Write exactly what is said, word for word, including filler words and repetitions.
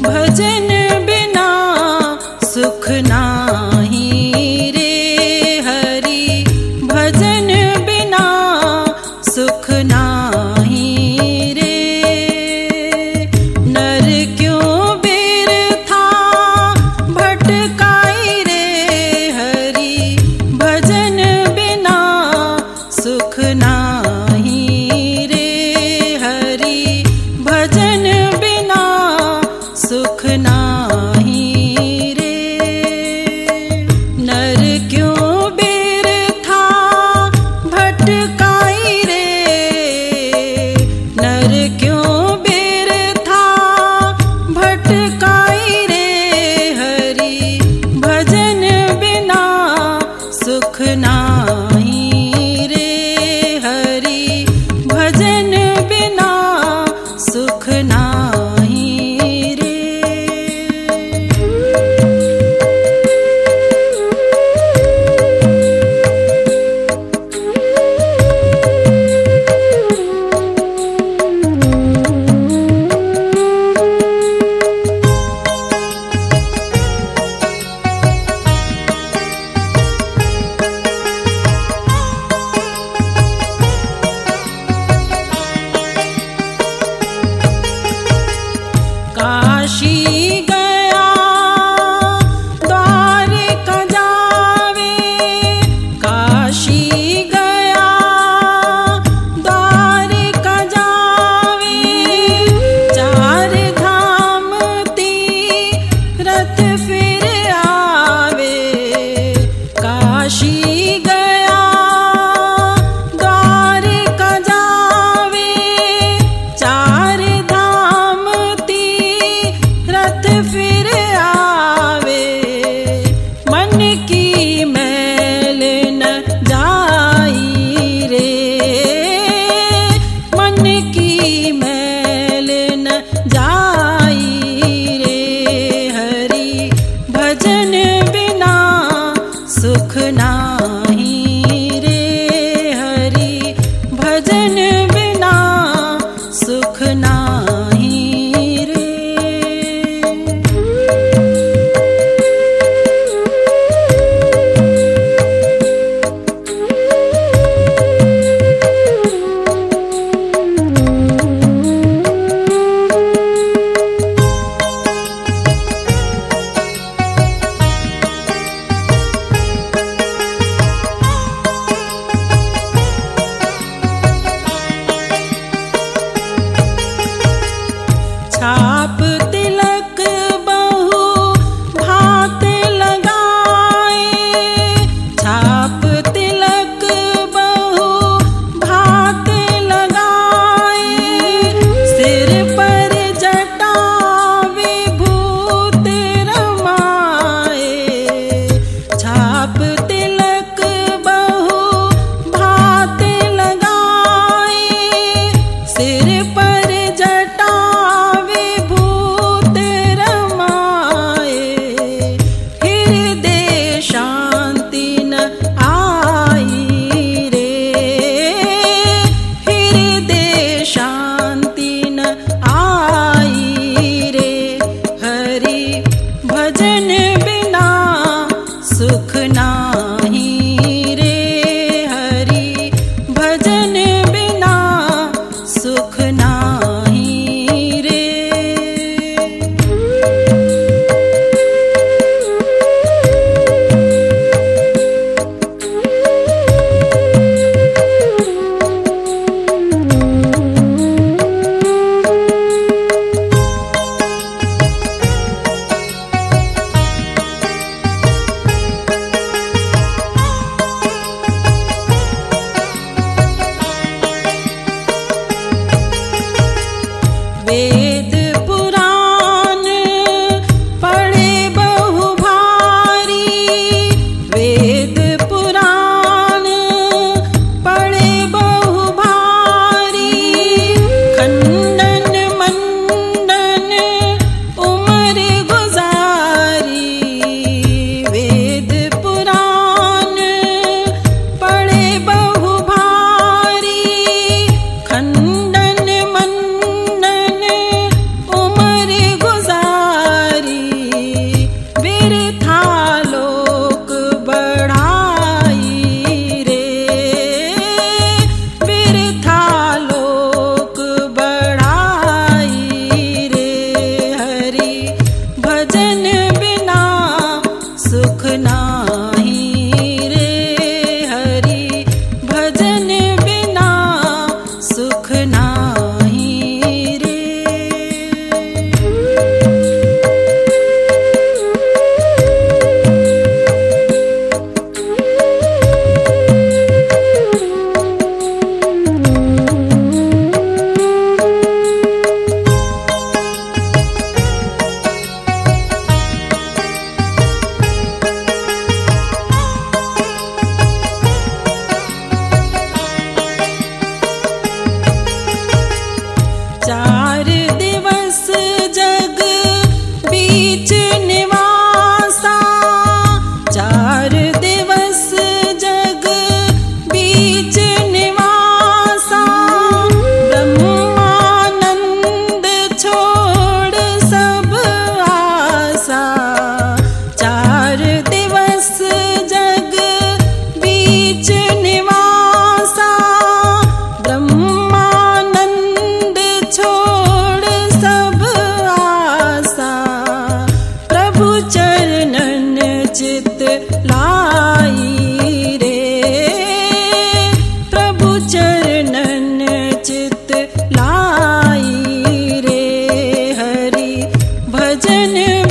भजन बिना सुख नाही रे हरि, भजन बिना सुख नाही रे। नर क्यों बिरथा भटकाई रे हरि, भजन बिना सुख नाही रे हरि, भजन बिना सुख नाही रे। नर क्यों बिरथा भटकाई रे, नर क्यों बिरथा भटकाई रे हरि, भजन बिना सुख नाही रे हरि, भजन बिना सुख नाही रे। काशी गया द्वारिका जावे, काशी गया द्वारिका जावे, चार धाम तीरथ फिर आवे। काशी गया द्वारिका जावे, चार धाम तीरथ फिर आवे। मन की मैल न जाई रे, मन की मैल न जाई रे हरि, भजन बिना सुख नाही रे हरि, भजन बिना सुख नाही रे। छाप तिलक बहु भांत लगाए, छाप तिलक बहु भांत लगाए। सिर पर जटा विभूत रमाए, छाप तिलक बहु भांत लगाए। सिर पर जटा विभूत रमाए, हृदय शांति न आई रे, हृदय शांति न आई रे हरि, भजन बिना सुख नाही रे हरि, भजन बिना सुख नाही रे। भजन